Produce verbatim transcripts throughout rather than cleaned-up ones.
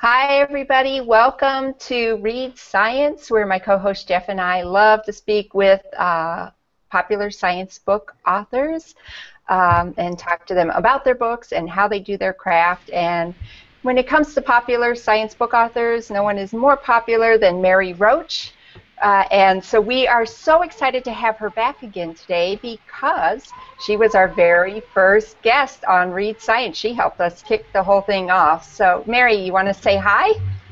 Hi, everybody. Welcome to Read Science, where my co-host Jeff and I love to speak with uh, popular science book authors um, and talk to them about their books and how they do their craft. And when it comes to popular science book authors, no one is more popular than Mary Roach. Uh, and so we are so excited to have her back again today because she was our very first guest on Read Science. She helped us kick the whole thing off. So, Mary, you want to say hi?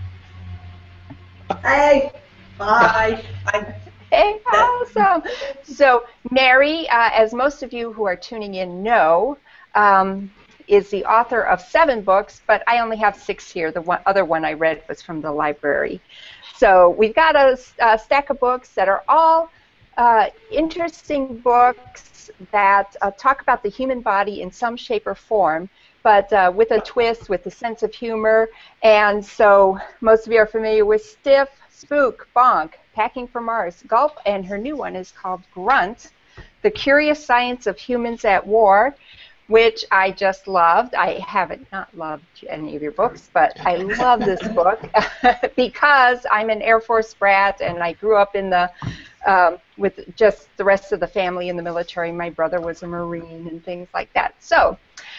Hey, bye. Hey, awesome. So, Mary, uh, as most of you who are tuning in know, um, is the author of seven books, but I only have six here. The one, other one I read was from the library. So we've got a, a stack of books that are all uh, interesting books that uh, talk about the human body in some shape or form, but uh, with a twist, with a sense of humor. And so most of you are familiar with Stiff, Spook, Bonk, Packing for Mars, Gulp, and her new one is called Grunt, The Curious Science of Humans at War, which I just loved. I haven't not loved any of your books, but I love this book because I'm an Air Force brat and I grew up in the um, with just the rest of the family in the military. My brother was a Marine and things like that. So,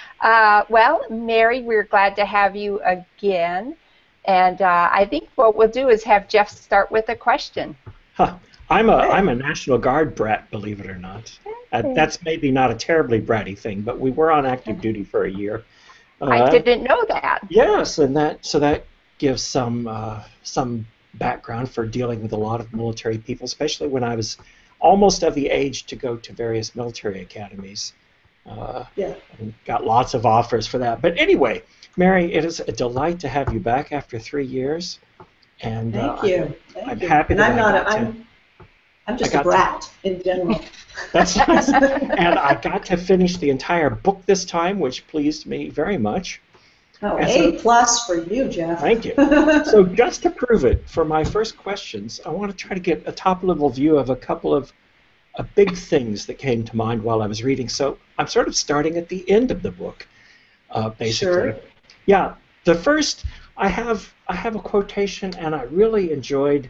uh, well, Mary, we're glad to have you again. And uh, I think what we'll do is have Jeff start with a question. Huh. I'm a I'm a National Guard brat, believe it or not. Uh, that's maybe not a terribly bratty thing, but we were on active duty for a year. Uh, I didn't know that. Yes, and that so that gives some uh, some background for dealing with a lot of military people, especially when I was almost of the age to go to various military academies. Uh, yeah. And got lots of offers for that. But anyway, Mary, it is a delight to have you back after three years. And Thank uh, you. I'm, Thank I'm you. happy and that I'm I not. got A, to. I'm. I'm just I a brat to, in general. That's nice. And I got to finish the entire book this time, which pleased me very much. Oh, and A so, plus for you, Jeff. Thank you. So just to prove it, for my first questions, I want to try to get a top-level view of a couple of uh, big things that came to mind while I was reading. So I'm sort of starting at the end of the book, uh, basically. Sure. Yeah. The first, I have I have a quotation, and I really enjoyed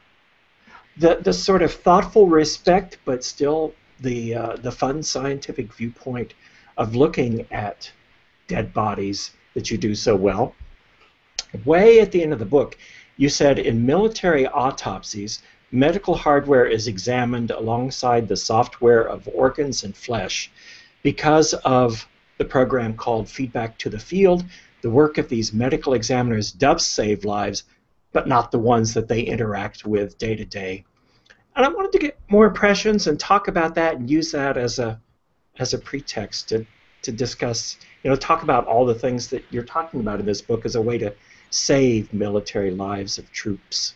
the the sort of thoughtful respect, but still the uh, the fun scientific viewpoint of looking at dead bodies that you do so well. Way at the end of the book, you said in military autopsies, medical hardware is examined alongside the software of organs and flesh because of the program called Feedback to the Field. The work of these medical examiners does save lives, but not the ones that they interact with day to day. And I wanted to get more impressions and talk about that and use that as a as a pretext to to discuss, you know, talk about all the things that you're talking about in this book as a way to save military lives of troops.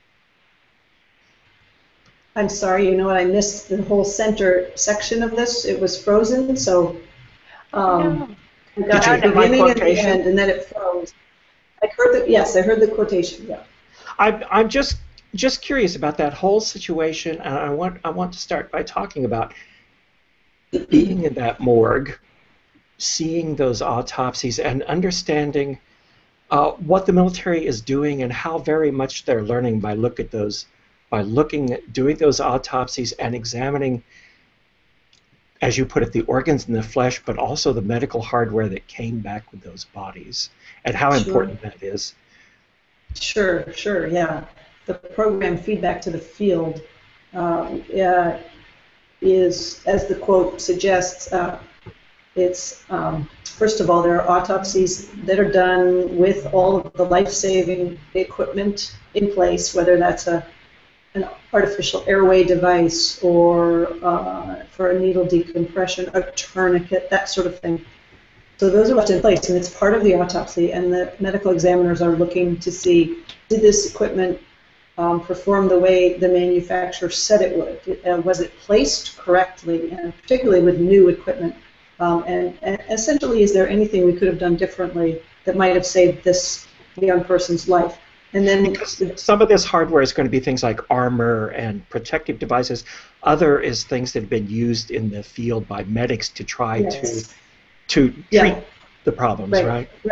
I'm sorry, you know what? I missed the whole center section of this. It was frozen, so um, we got Did you the hear my beginning and the quotation? end, and then it froze. I heard the yes, I heard the quotation. Yeah. I'm I'm just just curious about that whole situation, and I want I want to start by talking about being in that morgue, seeing those autopsies, and understanding uh, what the military is doing and how very much they're learning by look at those, by looking at doing those autopsies and examining, as you put it, the organs and the flesh, but also the medical hardware that came back with those bodies, and how Sure. important that is. Sure, sure, yeah. The program Feedback to the Field um, yeah, is, as the quote suggests, uh, it's, um, first of all, there are autopsies that are done with all of the life-saving equipment in place, whether that's a an artificial airway device or uh, for a needle decompression, a tourniquet, that sort of thing. So those are left in place, and it's part of the autopsy, and the medical examiners are looking to see, did this equipment um, perform the way the manufacturer said it would? Uh, was it placed correctly, and particularly with new equipment? Um, and, and essentially, is there anything we could have done differently that might have saved this young person's life? And then because some of this hardware is going to be things like armor and protective devices. Other is things that have been used in the field by medics to try yes. to to yeah. treat the problems, right? Right.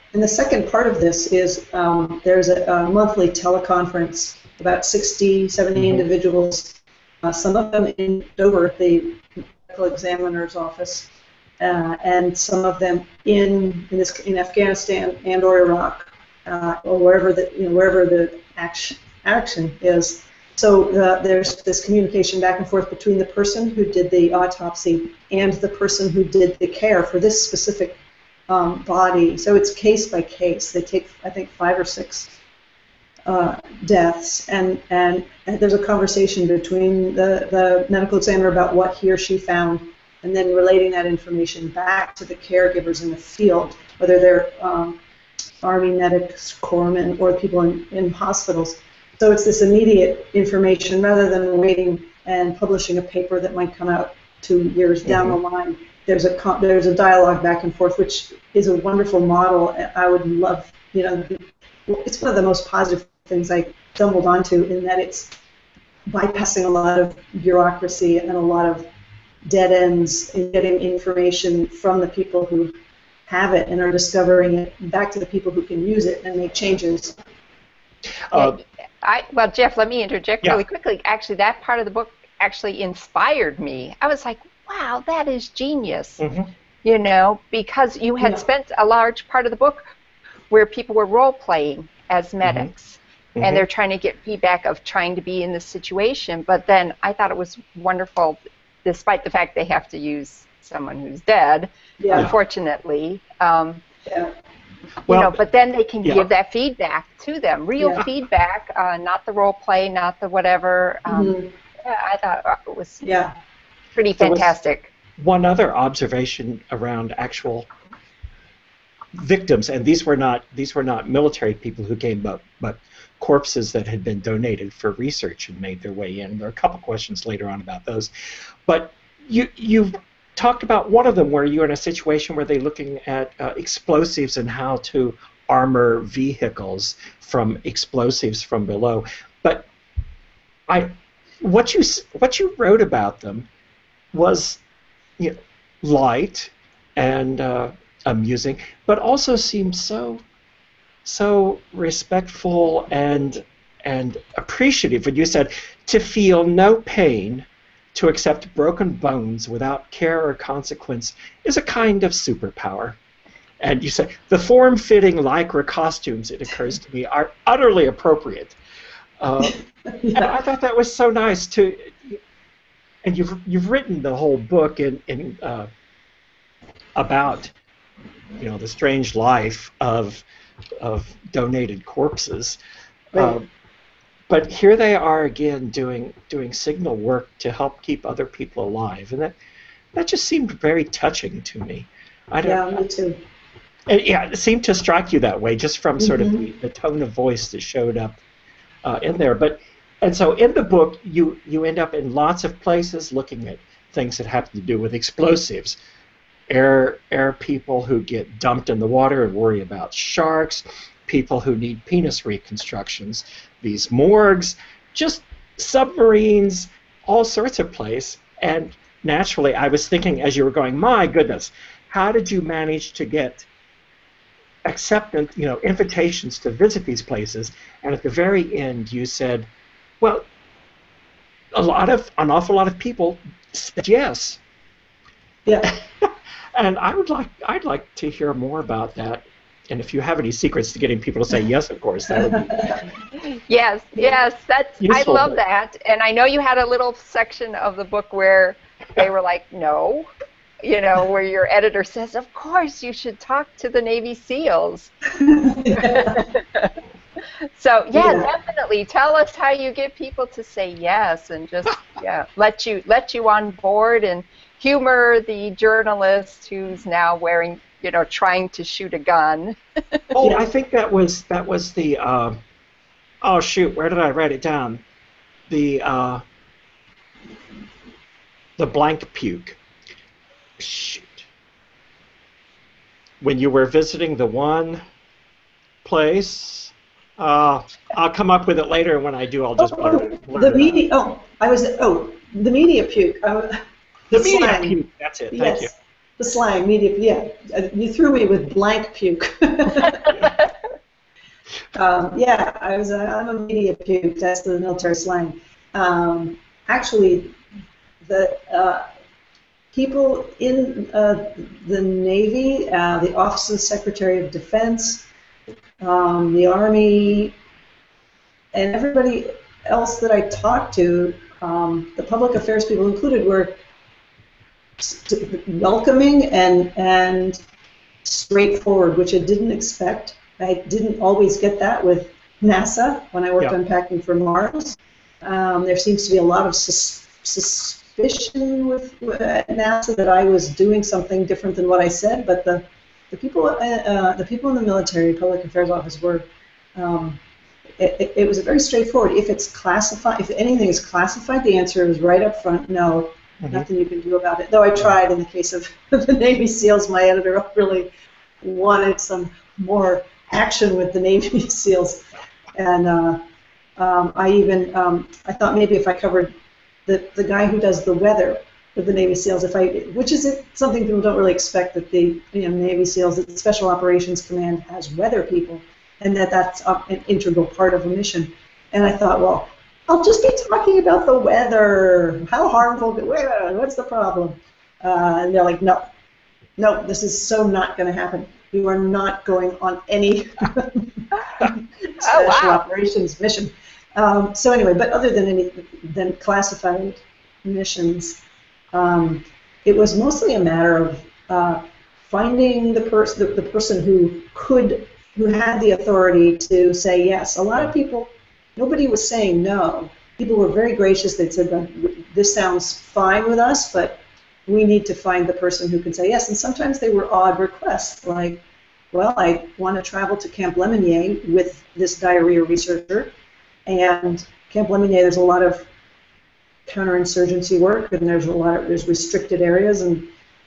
and the second part of this is um, there's a, a monthly teleconference, about sixty, seventy mm-hmm. individuals, uh, some of them in Dover at the medical examiner's office, uh, and some of them in in, this, in Afghanistan and or Iraq, uh, or wherever the you know wherever the action action is. So uh, there's this communication back and forth between the person who did the autopsy and the person who did the care for this specific um, body. So it's case by case. They take, I think, five or six uh, deaths, and, and and there's a conversation between the, the medical examiner about what he or she found, and then relating that information back to the caregivers in the field, whether they're um, Army medics, corpsmen, or people in, in hospitals. So it's this immediate information rather than waiting and publishing a paper that might come out two years down mm-hmm. the line. There's a there's a dialogue back and forth, which is a wonderful model. I would love, you know, it's one of the most positive things I stumbled onto, in that it's bypassing a lot of bureaucracy and a lot of dead ends in getting information from the people who have it and are discovering it back to the people who can use it and make changes. Uh, I, well, Jeff, let me interject yeah. really quickly. Actually, that part of the book actually inspired me. I was like, wow, that is genius, mm-hmm. you know, because you had yeah. spent a large part of the book where people were role-playing as medics, mm-hmm. and they're trying to get feedback of trying to be in this situation. But then I thought it was wonderful, despite the fact they have to use someone who's dead, yeah. unfortunately. Um, yeah. Well, you know, but then they can yeah. give that feedback to them, real yeah. feedback, uh, not the role play, not the whatever. Um, mm-hmm. yeah, I thought it was yeah. pretty fantastic. One other observation around actual victims, and these were not these were not military people who came, but but corpses that had been donated for research and made their way in. There are a couple questions later on about those, but you you. talked about one of them where you're in a situation where they're looking at uh, explosives and how to armor vehicles from explosives from below. But I, what you what you wrote about them was, you know, light and uh, amusing, but also seemed so so respectful and and appreciative. When you said to feel no pain, to accept broken bones without care or consequence is a kind of superpower. And you say, the form-fitting lycra costumes, it occurs to me, are utterly appropriate. Uh, yeah. And I thought that was so nice to, and you've you've written the whole book in, in uh, about, you know, the strange life of of donated corpses. Right. Uh, But here they are again doing doing signal work to help keep other people alive, and that that just seemed very touching to me. I don't, yeah, me too. And, yeah, it seemed to strike you that way, just from sort mm-hmm. of the, the tone of voice that showed up uh, in there. But and so in the book, you you end up in lots of places looking at things that have to do with explosives, air air people who get dumped in the water and worry about sharks, people who need penis reconstructions, these morgues, just submarines, all sorts of place. And naturally, I was thinking as you were going, my goodness, how did you manage to get acceptance, you know, invitations to visit these places? And at the very end, you said, well, a lot of, an awful lot of people said yes. Yeah. And I would like, I'd like to hear more about that. And if you have any secrets to getting people to say yes, of course, that would be yes, yes, that's useful. I love that. And I know you had a little section of the book where they were like, no, you know, where your editor says, of course, you should talk to the Navy SEALs. So yeah, yeah, definitely. Tell us how you get people to say yes, and just yeah, let you let you on board and humor the journalist who's now wearing, you know, trying to shoot a gun. Oh, I think that was that was the. Uh, oh shoot, where did I write it down? The uh, the blank puke. Shoot. When you were visiting the one place. Uh, I'll come up with it later, and when I do, I'll just oh, blur, blur the it media. out. Oh, I was. Oh, the media puke. Uh, the media puke. That's it. Thank yes. you. the slang, media, yeah. You threw me with blank puke. um, yeah, I was. A, I'm a media puke. That's the military slang. Um, actually, the uh, people in uh, the Navy, uh, the Office of the Secretary of Defense, um, the Army, and everybody else that I talked to, um, the public affairs people included, were welcoming and and straightforward, which I didn't expect. I didn't always get that with NASA when I worked Yeah. on Packing for Mars. Um, there seems to be a lot of sus suspicion with, with NASA that I was doing something different than what I said, but the the people uh, uh, the people in the military public affairs office were. Um, It, it, it was very straightforward. If it's classified, if anything is classified, the answer is right up front, no, Mhm. nothing you can do about it. Though I tried in the case of the Navy SEALs, my editor really wanted some more action with the Navy SEALs. And uh, um, I even, um, I thought maybe if I covered the, the guy who does the weather with the Navy SEALs, if I, which is something people don't really expect, that the you know, Navy SEALs, that the Special Operations Command has weather people, and that that's an integral part of a mission. And I thought, well, I'll just be talking about the weather. How harmful, what's the problem? Uh, and they're like, no, no, this is so not going to happen. You are not going on any special oh, wow. operations mission. Um, so anyway, but other than any than classified missions, um, it was mostly a matter of uh, finding the person, the, the person who could, who had the authority to say yes. A lot of people, nobody was saying no. People were very gracious. They said, this sounds fine with us, but we need to find the person who can say yes. And sometimes they were odd requests, like, well, I want to travel to Camp Lemonnier with this diarrhea researcher, and Camp Lemonnier, there's a lot of counterinsurgency work, and there's a lot of, there's restricted areas, and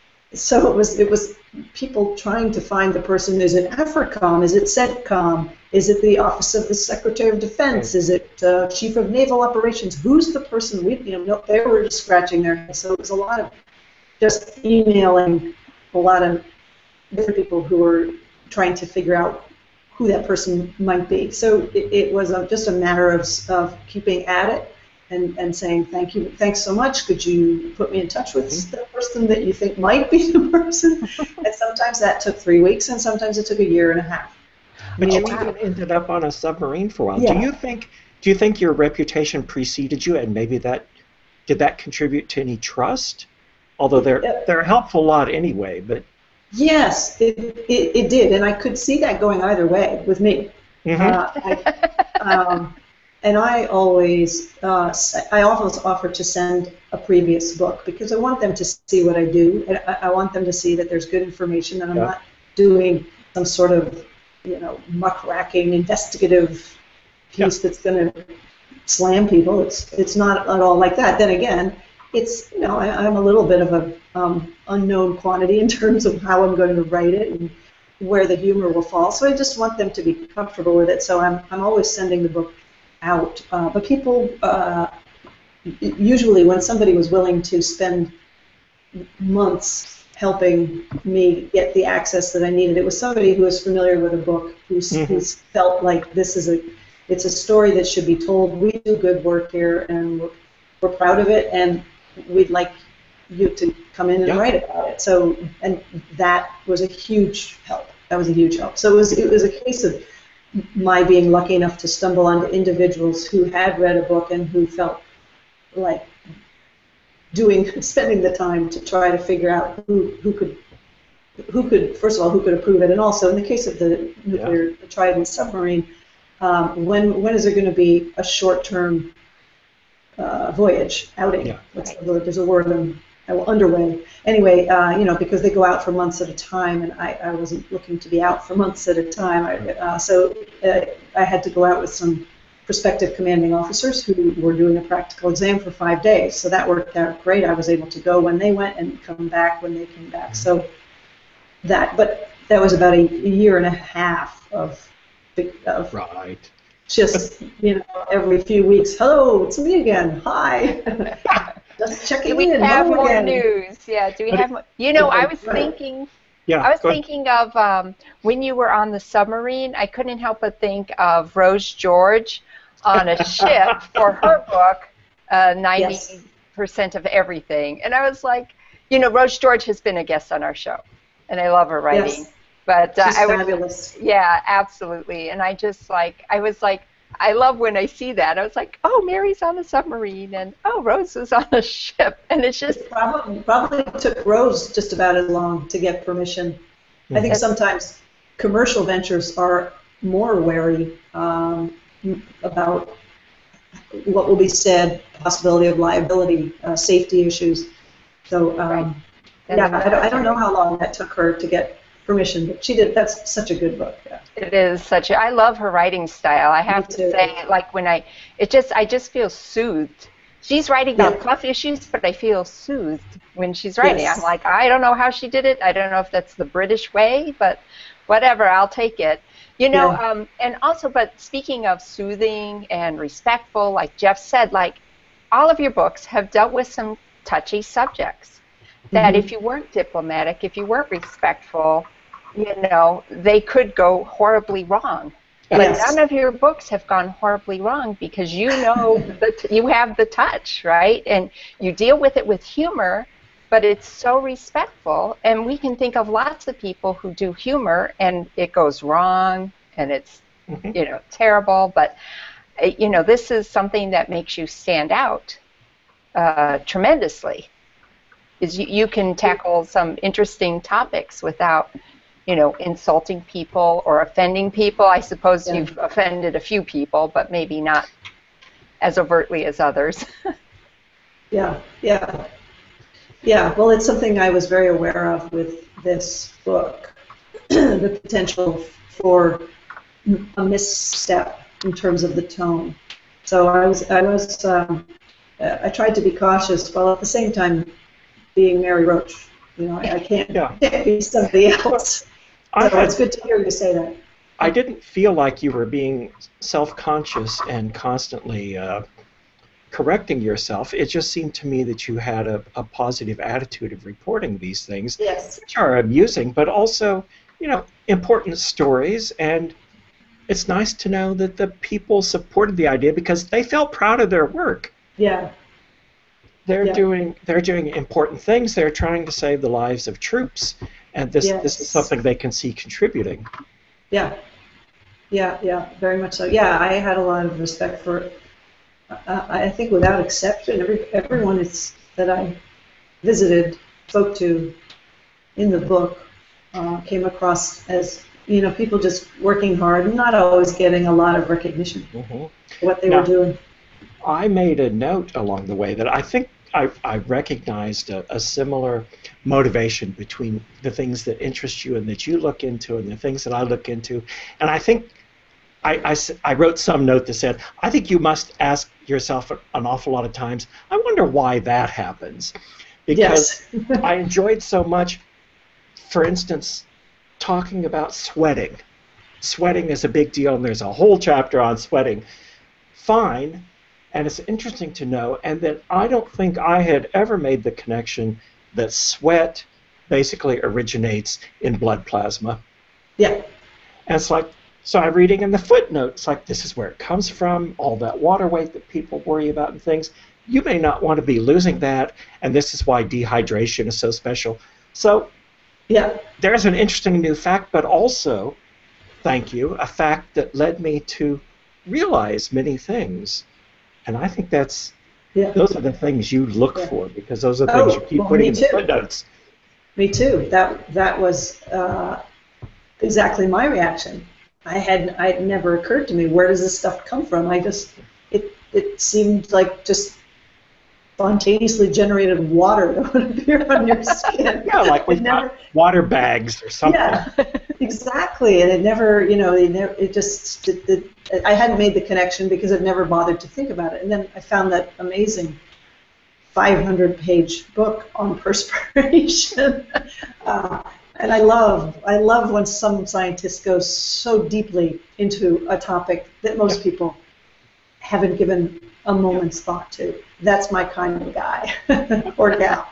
so it was, it was people trying to find the person. Is it AFRICOM? Is it CENTCOM? Is it the Office of the Secretary of Defense? Is it uh, Chief of Naval Operations? Who's the person? We, you know, no, they were just scratching their heads. So it was a lot of just emailing a lot of different people who were trying to figure out who that person might be. So it, it was a, just a matter of, of keeping at it. And, and saying, thank you, thanks so much, could you put me in touch with the person that you think might be the person? And sometimes that took three weeks, and sometimes it took a year and a half. But Oh, you wow. even ended up on a submarine for a while. Yeah. Do you think do you think your reputation preceded you, and maybe that did that contribute to any trust? Although they're Yeah. they're a helpful lot anyway, but Yes, it, it, it did, and I could see that going either way with me. Mhm. Uh, I, um, And I always, uh, I always offer to send a previous book because I want them to see what I do. And I, I want them to see that there's good information, and I'm Yeah. not doing some sort of, you know, muckraking investigative piece Yeah. that's going to slam people. It's it's not at all like that. Then again, it's, you know, I, I'm a little bit of a um, unknown quantity in terms of how I'm going to write it and where the humor will fall. So I just want them to be comfortable with it. So I'm I'm always sending the book out. Uh, but people, uh, usually when somebody was willing to spend months helping me get the access that I needed, it was somebody who was familiar with a book, who's, Mhm. who's felt like this is a, it's a story that should be told. We do good work here, and we're, we're proud of it, and we'd like you to come in and Yeah. write about it. So, and that was a huge help. That was a huge help. So it was, it was a case of my being lucky enough to stumble onto individuals who had read a book and who felt like doing, spending the time to try to figure out who, who could, who could, first of all, who could approve it, and also in the case of the nuclear the Trident submarine, um, when when is there going to be a short-term uh, voyage outing? Yeah. What's the word? There's a word um, underway. Anyway, uh, you know, because they go out for months at a time, and I, I wasn't looking to be out for months at a time. I, uh, so uh, I had to go out with some prospective commanding officers who were doing a practical exam for five days. So that worked out great. I was able to go when they went and come back when they came back. So that, but that was about a, a year and a half of, of Right. just, you know, every few weeks, hello, it's me again, hi. Just checking Do we in. have Hello more again. news? Yeah. Do we But have? it- More? You know, I was Right. thinking. Yeah, I was go ahead. thinking of um, when you were on the submarine. I couldn't help but think of Rose George on a ship for her book, uh, ninety percent of everything. And I was like, you know, Rose George has been a guest on our show, and I love her writing. Yes. But uh, She's I was, fabulous. yeah, absolutely. And I just like, I was like, I love when I see that. I was like, oh, Mary's on a submarine, and oh, Rose is on a ship, and it's just It probably, probably took Rose just about as long to get permission. I think Mhm. sometimes commercial ventures are more wary um, about what will be said, possibility of liability, uh, safety issues. So, um, Right. yeah, That's I don't, I don't know right. how long that took her to get permission, but she did. That's such a good book. Yeah. It is such a, I love her writing style. I have Me to too. say, like when I, it just, I just feel soothed. She's writing about Yeah. tough issues, but I feel soothed when she's writing. Yes. I'm like, I don't know how she did it. I don't know if that's the British way, but whatever, I'll take it. You know, Yeah. um, and also, but speaking of soothing and respectful, like Jeff said, like all of your books have dealt with some touchy subjects that Mhm. if you weren't diplomatic, if you weren't respectful, you know, they could go horribly wrong. But Yes. none of your books have gone horribly wrong because you know that you have the touch, right? And you deal with it with humor, but it's so respectful. And we can think of lots of people who do humor and it goes wrong and it's, Mhm. you know, terrible. But, uh, you know, this is something that makes you stand out uh, tremendously. Is you, you can tackle some interesting topics without, you know, insulting people or offending people. I suppose Yeah. you've offended a few people, but maybe not as overtly as others. Yeah, yeah, yeah. Well, it's something I was very aware of with this book, the potential for a misstep in terms of the tone. So I was, I was, um, uh, I tried to be cautious while at the same time being Mary Roach. You know, I, I can't, Yeah. can't be somebody else. I So had it's good to hear you say that. I didn't feel like you were being self-conscious and constantly uh, correcting yourself. It just seemed to me that you had a, a positive attitude of reporting these things, Yes. which are amusing, but also, you know, important stories. And it's nice to know that the people supported the idea because they felt proud of their work. Yeah. They're Yeah. doing they're doing important things. They're trying to save the lives of troops, and this this is Yes. something they can see contributing. Yeah. Yeah. Yeah. Very much so. Yeah. I had a lot of respect for it. Uh, I think without exception, every everyone is, that I visited, spoke to in the book, uh, came across as, you know, people just working hard and not always getting a lot of recognition Mhm. for what they Now, were doing. I made a note along the way that I think I, I recognized a, a similar motivation between the things that interest you and that you look into and the things that I look into. And I think I, I s- I wrote some note that said, I think you must ask yourself an awful lot of times, I wonder why that happens. Because Yes. I enjoyed so much, for instance, talking about sweating. Sweating is a big deal, and there's a whole chapter on sweating. Fine. And it's interesting to know, and that I don't think I had ever made the connection that sweat basically originates in blood plasma. Yeah. And it's like, so I'm reading in the footnotes, like, this is where it comes from, all that water weight that people worry about and things. You may not want to be losing that, and this is why dehydration is so special. So Yeah. there's an interesting new fact, but also, thank you, a fact that led me to realize many things. And I think that's Yeah. those are the things you look Yeah. for, because those are the things Oh, you keep well, putting me in the too. footnotes. Me too. That that was uh, exactly my reaction. I had I had never occurred to me, where does this stuff come from? I just it it seemed like just spontaneously generated water that would appear on your skin. Yeah, like It we've never, got water bags or something. yeah, exactly. And it never, you know, it, never, it just, it, it, I hadn't made the connection because I'd never bothered to think about it. And then I found that amazing five hundred page book on perspiration. uh, and I love, I love when some scientists go so deeply into a topic that most people haven't given a moment's thought to. That's my kind of guy or gal.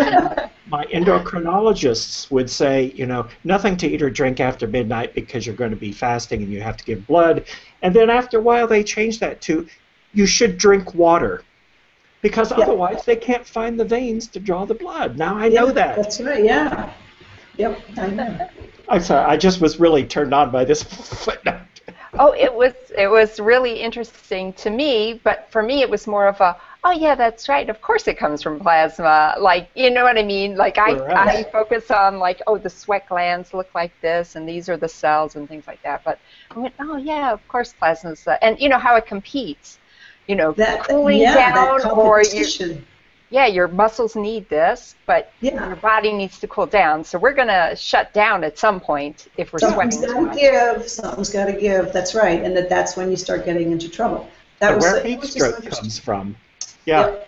My endocrinologists would say, you know, nothing to eat or drink after midnight because you're going to be fasting and you have to give blood. And then after a while they changed that to, you should drink water because Yeah. otherwise they can't find the veins to draw the blood. Now I Yeah, know that. That's right, yeah. Yep, I know. I'm sorry, I just was really turned on by this footnote. Oh, it was it was really interesting to me, but for me it was more of a, oh yeah, that's right. Of course it comes from plasma. Like, you know what I mean? Like I, I Correct. focus on like, oh, the sweat glands look like this, and these are the cells and things like that. But I went, oh yeah, of course plasma's, uh, and you know how it competes. You know, That, cooling yeah, down, that or you, competition. yeah, your muscles need this, but Yeah. your body needs to cool down. So we're gonna shut down at some point if we're Something's sweating too got to much. give. Something's got to give. That's right, and that that's when you start getting into trouble. That And was where it heat was just stroke interesting. comes from. Yeah. Yep.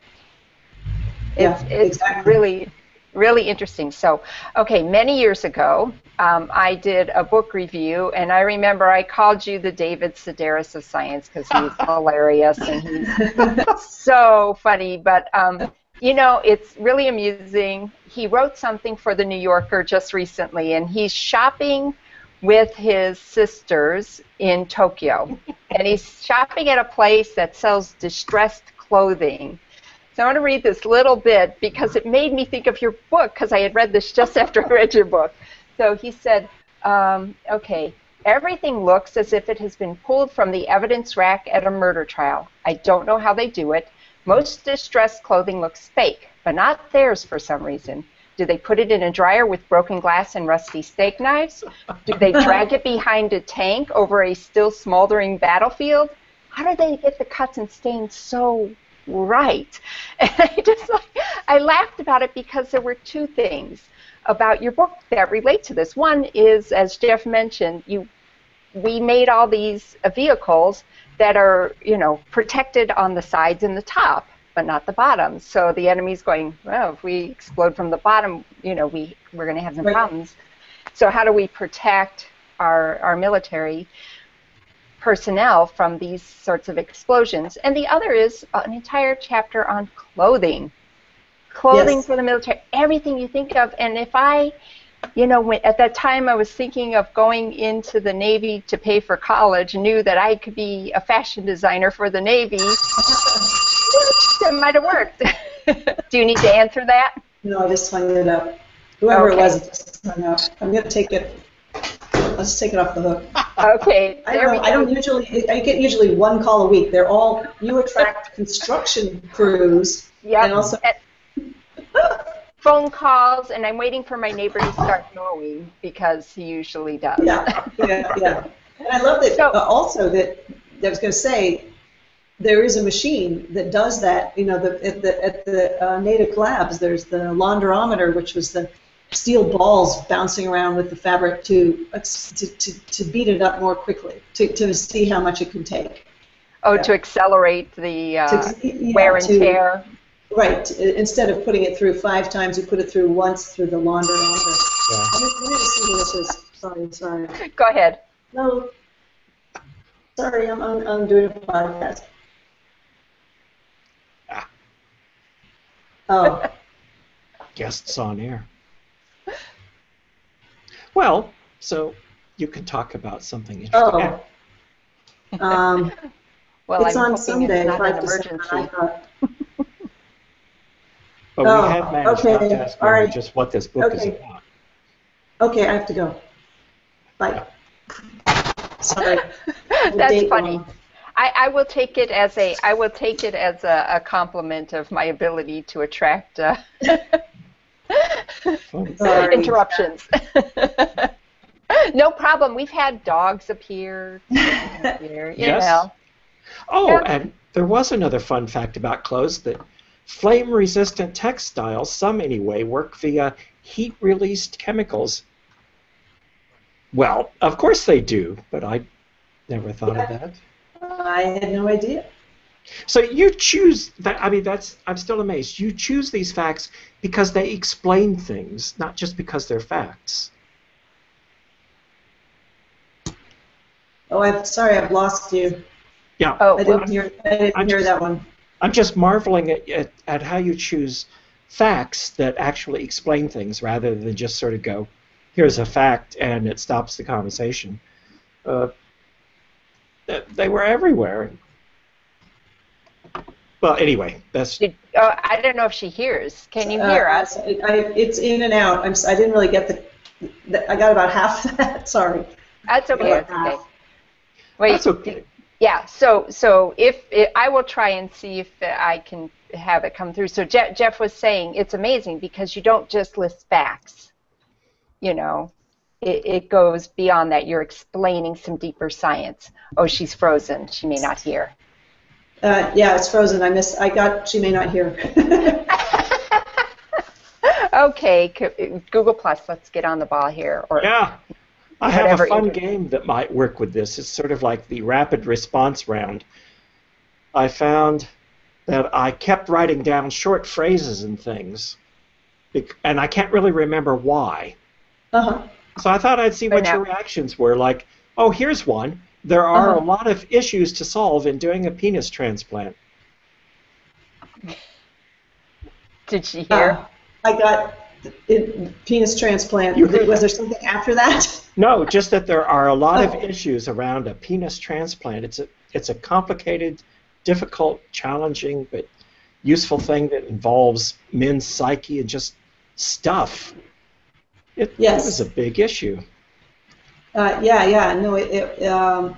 It's, Yeah, it's exactly. really, really interesting. So, okay, many years ago, um, I did a book review, and I remember I called you the David Sedaris of science because he's hilarious and he's so funny. But, um, you know, it's really amusing. He wrote something for the New Yorker just recently, and he's shopping with his sisters in Tokyo. And he's shopping at a place that sells distressed clothing. So I want to read this little bit because it made me think of your book because I had read this just after I read your book. So he said, um, okay, everything looks as if it has been pulled from the evidence rack at a murder trial. I don't know how they do it. Most distressed clothing looks fake, but not theirs for some reason. Do they put it in a dryer with broken glass and rusty steak knives? Do they drag it behind a tank over a still smoldering battlefield? How do they get the cuts and stains so right? And I just like, I laughed about it because there were two things about your book that relate to this. One is, as Jeff mentioned, you we made all these uh, vehicles that are, you know, protected on the sides and the top, but not the bottom. So the enemy's going, well, if we explode from the bottom, you know, we, we're going to have some Right. problems. So how do we protect our, our military personnel from these sorts of explosions? And the other is an entire chapter on clothing. Clothing Yes. for the military, everything you think of. And if I, you know, when, at that time I was thinking of going into the Navy to pay for college, knew that I could be a fashion designer for the Navy, it might have worked. Do you need to answer that? No, I just hung it up. Whoever Okay. it was, it just hung up. I'm going to take it. Let's take it off the hook. Okay, I there we don't, I go. don't usually, I get usually one call a week. They're all, you attract construction crews Yep. and also, And phone calls, and I'm waiting for my neighbor to start mowing because he usually does. yeah, yeah, yeah. And I love that So- uh, also that, I was going to say, there is a machine that does that. You know, the, at the, at the uh, Natick Labs, there's the laundrometer, which was the steel balls bouncing around with the fabric to, uh, to, to, to beat it up more quickly, to, to see how much it can take. Oh, Yeah. to accelerate the uh, To- yeah, wear and to- tear. Right. i- Instead of putting it through five times, you put it through once through the laundrometer. Yeah. Let me, let me just see who this is. Sorry, sorry. Go ahead. No. Sorry, I'm, I'm, I'm doing a podcast. Ah. Oh, Guests on air. Well, so you can talk about something interesting. oh. Um, Well, it's I'm on hoping Sunday, it's not five an to seven. I emergency. thought. But Oh, we have managed not okay, to ask all Mary right. just what this book Okay. is about. Okay, I have to go. Bye. Sorry. That's Date funny. wrong. I, I will take it as a I will take it as a, a compliment of my ability to attract uh, Fun. Sorry. interruptions. No problem. We've had dogs appear. appear you Yes. know. Oh, Yeah. and there was another fun fact about clothes that flame-resistant textiles, some anyway, work via heat-released chemicals. Well, of course they do, but I never thought of that. I had no idea. So you choose that. I mean, that's. I'm still amazed. You choose these facts because they explain things, not just because they're facts. Oh, I'm sorry, I've lost you. Yeah. Oh, I well, didn't hear, I didn't I'm hear just- that one. I'm just marveling at, at, at how you choose facts that actually explain things rather than just sort of go, here's a fact, and it stops the conversation. Uh, th- they were everywhere. Well, anyway, that's did, oh, I don't know if she hears. Can you hear Uh, us? I, I- it's in and out. I'm, s- I didn't really get the, the, I got about half of that, sorry. That's okay. About That's okay. half. Wait, that's okay. yeah. So, so if it, I will try and see if I can have it come through. So Jeff, Jeff was saying it's amazing because you don't just list facts. You know, it, it goes beyond that. You're explaining some deeper science. Oh, she's frozen. She may not hear. Uh, yeah, it's frozen. I miss, I got, she may not hear. Okay, c- Google Plus. Let's get on the ball here. Or Yeah. I have whatever a fun inter- game that might work with this. It's sort of like the rapid response round. I found that I kept writing down short phrases and things, bec- and I can't really remember why. Uh-huh. So I thought I'd see Right what your now. reactions were. Like, oh, here's one. There are Uh-huh. a lot of issues to solve in doing a penis transplant. Did she hear? Uh, I got it, penis transplant. You heard Was that. there something after that? No, just that there are a lot of Oh. issues around a penis transplant. It's a it's a complicated, difficult, challenging, but useful thing that involves men's psyche and just stuff. It, Yes. it was a big issue. Uh, yeah, yeah, no, it, it, um,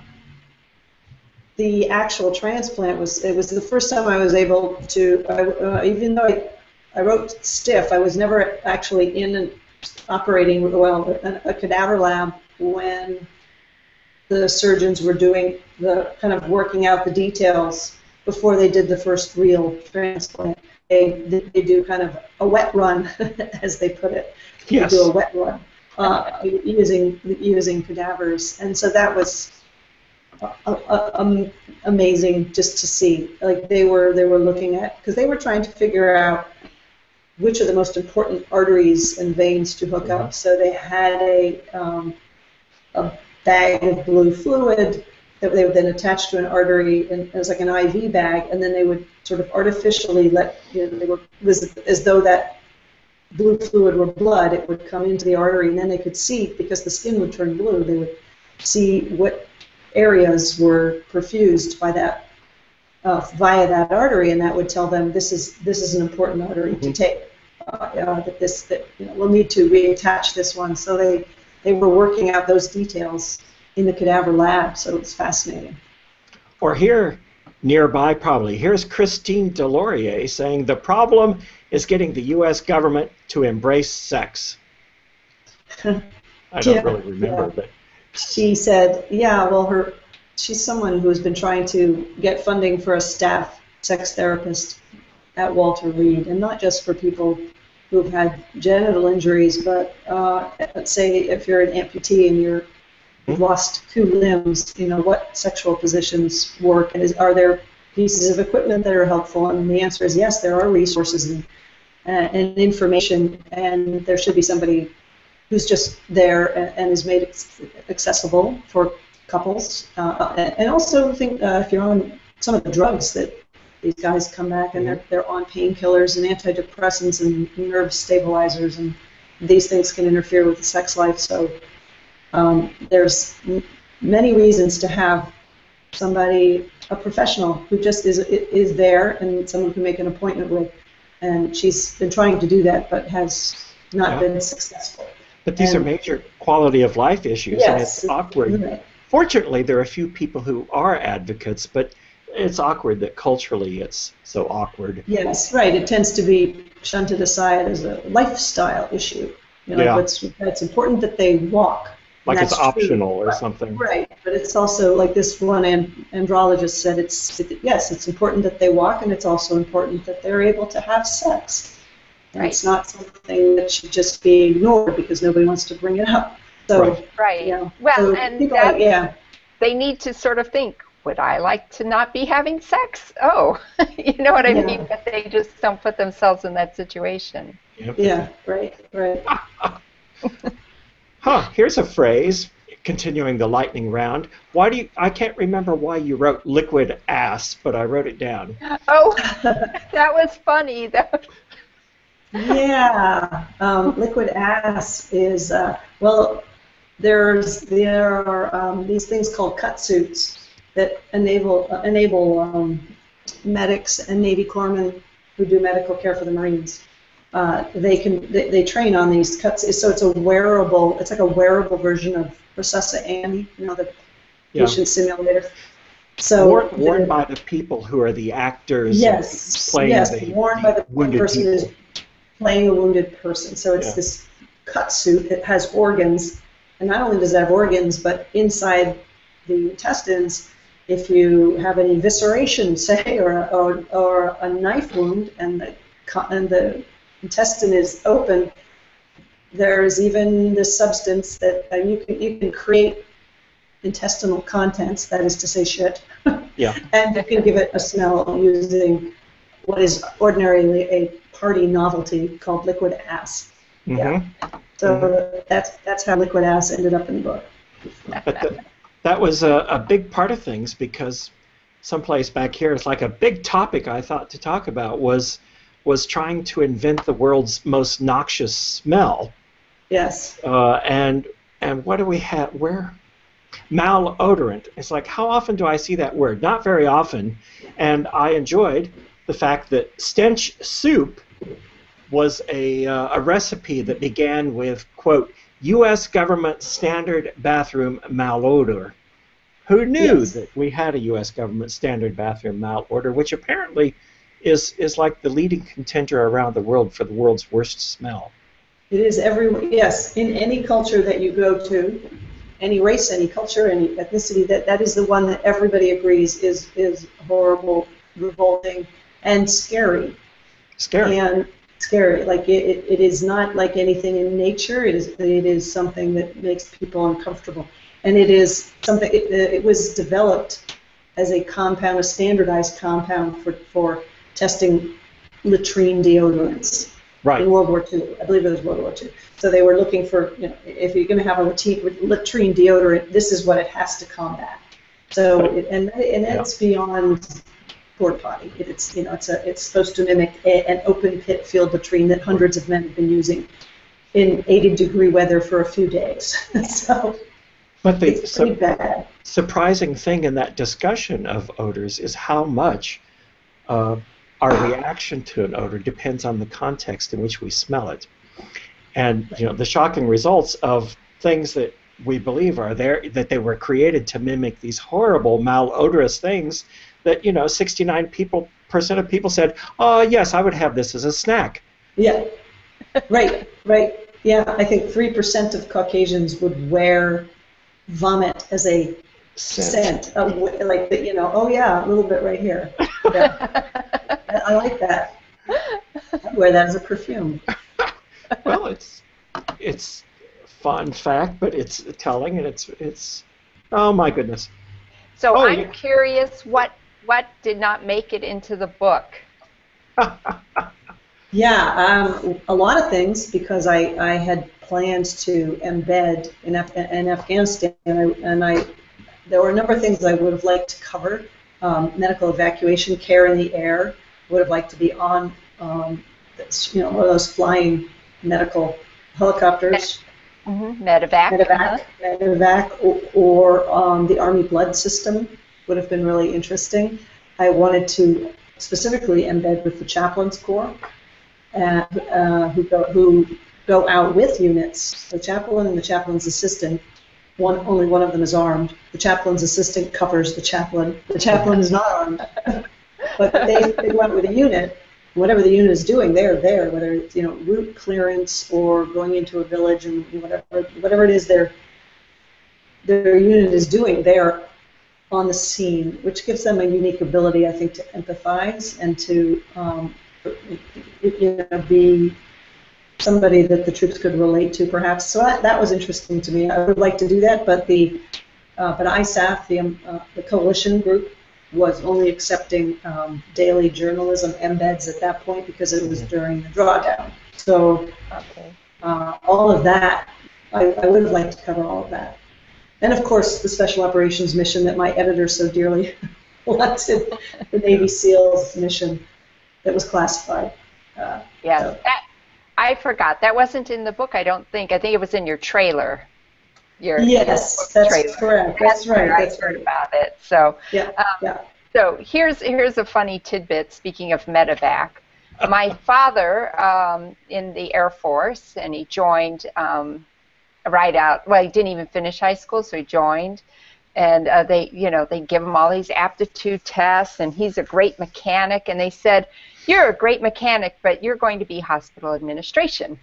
the actual transplant was, it was the first time I was able to, I, uh, even though I, I wrote stiff, I was never actually in an operating, well, a, a cadaver lab when the surgeons were doing the, kind of working out the details before they did the first real transplant. They, they, they do kind of a wet run, as they put it. Yes. They do a wet run. Uh, using using cadavers, and so that was uh, uh, um, amazing just to see. Like they were they were looking at, because they were trying to figure out which are the most important arteries and veins to hook up. So they had a um, a bag of blue fluid that they would then attach to an artery, and it was like an I V bag, and then they would sort of artificially let, you know, they were, it was as though that blue fluid were blood, it would come into the artery, and then they could see, because the skin would turn blue, they would see what areas were perfused by that, uh, via that artery, and that would tell them this is this is an important artery to take. Uh, uh, that this that you know, we'll need to reattach this one. So they they were working out those details in the cadaver lab. So it's fascinating. Or here, nearby probably, here's Christine Delorier saying the problem is getting the U S government to embrace sex. I don't Yeah, really remember, yeah. but She said, yeah, well, her she's someone who's been trying to get funding for a staff sex therapist at Walter Reed, and not just for people who've had genital injuries, but uh, let's say if you're an amputee and you're you've lost two limbs, you know, what sexual positions work, and is, are there pieces of equipment that are helpful? And the answer is yes, there are resources and, uh, and information, and there should be somebody who's just there and, and is made accessible for couples. Uh, and also think uh, if you're on some of the drugs that these guys come back and they're, they're on painkillers and antidepressants and nerve stabilizers, and these things can interfere with the sex life. So um, there's m- many reasons to have somebody, a professional, who just is is there and someone can make an appointment with. And she's been trying to do that, but has not Yeah. been successful. but these And- are major quality of life issues, and Yes, it's awkward. right. Fortunately, there are a few people who are advocates, but it's awkward that culturally it's so awkward. Yes, right. It tends to be shunted aside as a lifestyle issue. You know, Yeah. like it's, it's important that they walk. and Like it's that's true. optional or Right. something. Right, but it's also, like this one and- andrologist said, it's it, yes, it's important that they walk, and it's also important that they're able to have sex. And Right. it's not something that should just be ignored because nobody wants to bring it up. So, Right. Right. you know, Well, so and people, that- yeah, they need to sort of think, would I like to not be having sex? Oh, you know what I Yeah. mean? But they just don't put themselves in that situation. Yep. yeah, right, right. Huh, here's a phrase. continuing the lightning round. Why do you? I can't remember why you wrote liquid ass, but I wrote it down. Oh, that was funny. That Yeah, um, liquid ass is uh, well. There's there are um, these things called cut suits that enable uh, enable um, medics and Navy corpsmen who do medical care for the Marines. Uh, they can they, they train on these cuts, so it's a wearable. It's like a wearable version of Resusci Annie, you know, the Yeah. patient simulator. So Worn, worn the- by the people who are the actors. yes, playing yes, the, worn by the wounded person people. who's playing a wounded person. So it's Yeah. this cut suit. It has organs, and not only does it have organs, but inside the intestines, if you have an evisceration, say, or or, or a knife wound, and the co- and the intestine is open, there's even this substance that uh, you can you can create intestinal contents, that is to say, shit. Yeah. And you can give it a smell using what is ordinarily a party novelty called liquid ass. Mhm. Yeah. So that's that's how liquid ass ended up in the book. But the, that was a, a big part of things, because someplace back here, it's like a big topic I thought to talk about was was trying to invent the world's most noxious smell. Yes. Uh, and and what do we have? Where? Malodorant. It's like, how often do I see that word? Not very often. And I enjoyed the fact that stench soup was a, uh, a recipe that began with, quote, U S government standard bathroom malodor. Who knew Yes. that we had a U S government standard bathroom malodor, which apparently is, is like the leading contender around the world for the world's worst smell. It is everywhere. Yes, in any culture that you go to, any race, any culture, any ethnicity, that, that is the one that everybody agrees is is horrible, revolting, and scary. Scary. And scary. Like it, it, it is not like anything in nature. It is it is something that makes people uncomfortable. And it is something. It, it was developed as a compound, a standardized compound for for testing latrine deodorants. Right. In World War Two. I believe it was World War Two. So they were looking for, you know, if you're going to have a latrine, latrine deodorant, this is what it has to combat. So, it, and and it's beyond porta potty. It's, you know, it's a it's supposed to mimic a, an open pit field latrine that hundreds of men have been using in eighty degree weather for a few days. So But the it's pretty su- bad. surprising thing in that discussion of odors is how much uh, our reaction to an odor depends on the context in which we smell it. And you know, the shocking results of things that we believe are there, that they were created to mimic these horrible malodorous things, that, you know, sixty-nine people percent of people said, oh yes, I would have this as a snack. Yeah. Right. Right. Yeah. I think three percent of Caucasians would wear vomit as a Scent. scent, uh, w- like the, you know, oh yeah, a little bit right here. Yeah. I I like that. I wear that as a perfume. Well, it's it's fun fact, but it's telling, and it's it's oh my goodness. So Oh, I'm yeah. curious, what what did not make it into the book? Yeah, um, a lot of things, because I, I had plans to embed in, Af- in Afghanistan, and I, and I there were a number of things I would have liked to cover. Um, medical evacuation care in the air. Would have liked to be on, um, you know, one of those flying medical helicopters. Mm-hmm. Medevac. Medevac, uh-huh. Medevac, or, or um, the Army blood system would have been really interesting. I wanted to specifically embed with the Chaplains Corps, uh, uh, who go who go out with units. The chaplain and the chaplain's assistant. One, only one of them is armed. The chaplain's assistant covers the chaplain. The chaplain is not armed, but they, they went with a unit. Whatever the unit is doing, they're there. Whether it's, you know, route clearance or going into a village and whatever whatever it is their their unit is doing, they are on the scene, which gives them a unique ability, I think, to empathize and to um, you know, be somebody that the troops could relate to, perhaps. So that, that was interesting to me. I would like to do that, but the uh, but I S A F, the um, uh, the coalition group, was only accepting um, daily journalism embeds at that point because it was during the drawdown. So Okay. uh, all of that, I, I would have liked to cover all of that. and of course the Special Operations mission that my editor so dearly wanted, the Navy SEALs mission that was classified. Uh, Yes, so. that, I forgot. That wasn't in the book, I don't think. I think it was in your trailer. Your, Yes, your book that's trailer. correct. That's, That's right. where That's I heard right. about it. So, Yeah, um, yeah. so here's here's a funny tidbit. Speaking of medevac, my father um, in the Air Force, and he joined um, right out. Well, he didn't even finish high school, so he joined. And uh, they, you know, they give him all these aptitude tests, and he's a great mechanic. And they said, "You're a great mechanic, but you're going to be hospital administration."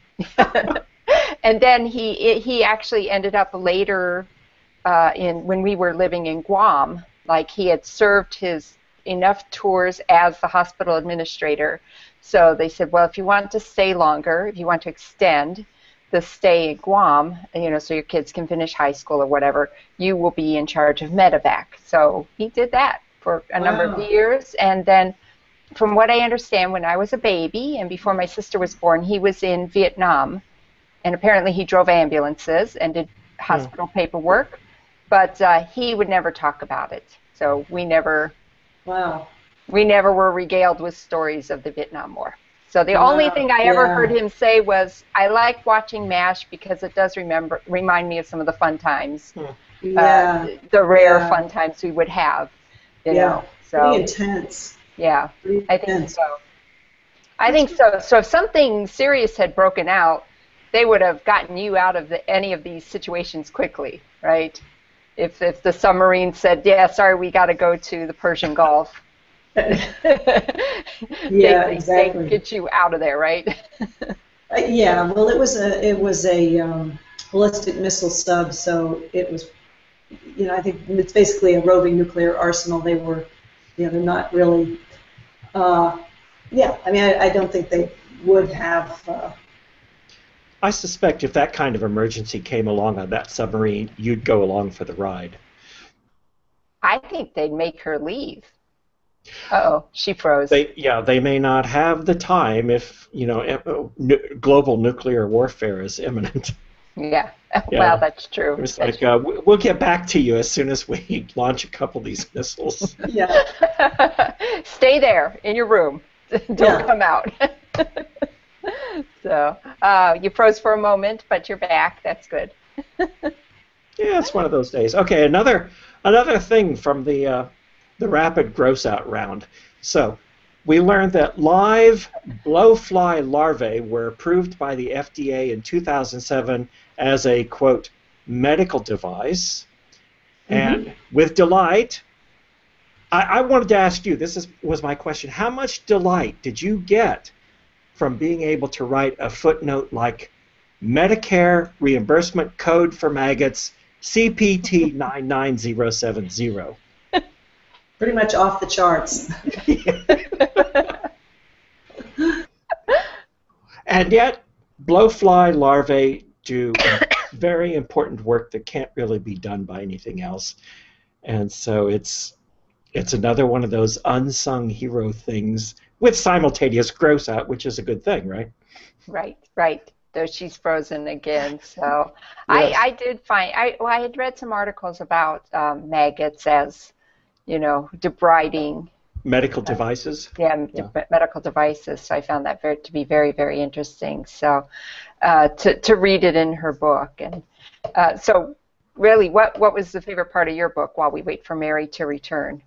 And then he he actually ended up later uh, in when we were living in Guam. Like he had served his enough tours as the hospital administrator. So they said, well, if you want to stay longer, if you want to extend the stay in Guam, you know, so your kids can finish high school or whatever, you will be in charge of medevac. So he did that for a number Wow. of years. And then from what I understand, when I was a baby and before my sister was born, he was in Vietnam. And apparently he drove ambulances and did hospital paperwork, but uh, he would never talk about it. So we never, Wow. we never were regaled with stories of the Vietnam War. So the Wow, only thing I ever yeah. heard him say was, "I like watching MASH because it does remember remind me of some of the fun times, Yeah. uh, the rare yeah. fun times we would have." You yeah. know, so Pretty intense. yeah, Pretty I think intense. so. I think so. So if something serious had broken out, they would have gotten you out of the, any of these situations quickly, right? If if the submarine said, "Yeah, sorry, we got to go to the Persian Gulf," Yeah, they, exactly. They get you out of there, right? Uh, yeah, well, it was a it was a um, ballistic missile sub, so it was, you know, I think it's basically a roving nuclear arsenal. They were, you know, they're not really. Uh, yeah, I mean, I, I don't think they would have. Uh, I suspect if that kind of emergency came along on that submarine, you'd go along for the ride. I think they'd make her leave. Uh-oh, she froze. They, yeah, they may not have the time if, you know, em- nu- global nuclear warfare is imminent. Yeah, Yeah. well, that's true. It's That's like, uh, we- we'll get back to you as soon as we launch a couple of these missiles. yeah, Stay there in your room. Don't Yeah. come out. So uh, you froze for a moment, but you're back. That's good. Yeah, it's one of those days. Okay, another another thing from the uh, the rapid gross out round. So we learned that live blowfly larvae were approved by the F D A in two thousand seven as a, quote, medical device. And with delight, I, I wanted to ask you, this is, was my question, how much delight did you get from being able to write a footnote like Medicare reimbursement code for maggots C P T nine nine zero seven zero? pretty much off the charts. And yet, blowfly larvae do very important work that can't really be done by anything else. And so it's it's another one of those unsung hero things with simultaneous gross out, which is a good thing, right? Right, right. Though she's frozen again. So Yes. I, I did find, I, well, I had read some articles about um, maggots as, you know, debriding Medical devices. yeah, Yeah. de- medical devices. So I found that very, to be very, very interesting. So uh, to, to read it in her book. And uh, so really, what, what was the favorite part of your book while we wait for Mary to return?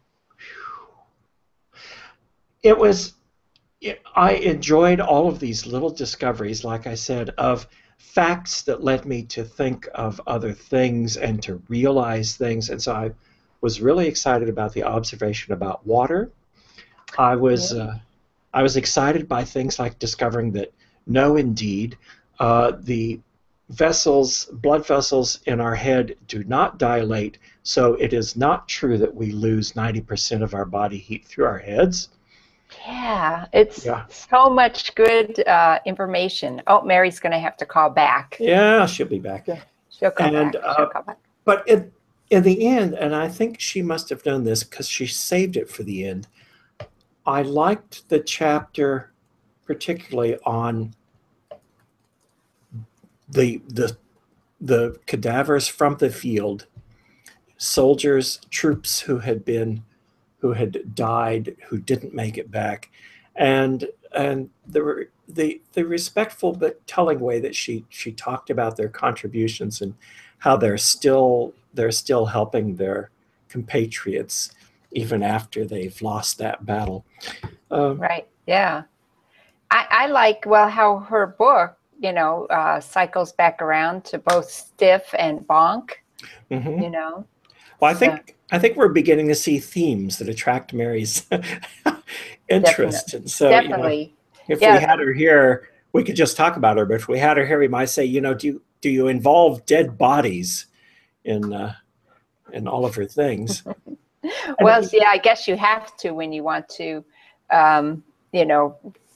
It was, it, I enjoyed all of these little discoveries, like I said, of facts that led me to think of other things and to realize things. And so I was really excited about the observation about water. I was, Yeah. uh, I was excited by things like discovering that, no, indeed, uh, the vessels, blood vessels in our head do not dilate, so it is not true that we lose ninety percent of our body heat through our heads. Yeah, it's Yeah. so much good uh, information. Oh, Mary's going to have to call back. Yeah, she'll be back. She'll come And, back. uh, She'll come back. But in, in the end, and I think she must have done this because she saved it for the end, I liked the chapter particularly on the the the cadavers from the field soldiers, troops who had been, who had died, who didn't make it back, and and the the the respectful but telling way that she she talked about their contributions and how they're still they're still helping their compatriots even after they've lost that battle. Um, Right. Yeah. I, I like, well, how her book, you know, uh, cycles back around to both Stiff and Bonk, mhm. you know. Well, I So, think I think we're beginning to see themes that attract Mary's interest, definitely. and so you know, Definitely. if we Yeah. had her here, we could just talk about her. But if we had her here, we might say, you know, do you, do you involve dead bodies in uh, in all of her things? Well, And, yeah, I guess you have to when you want to, um, you know,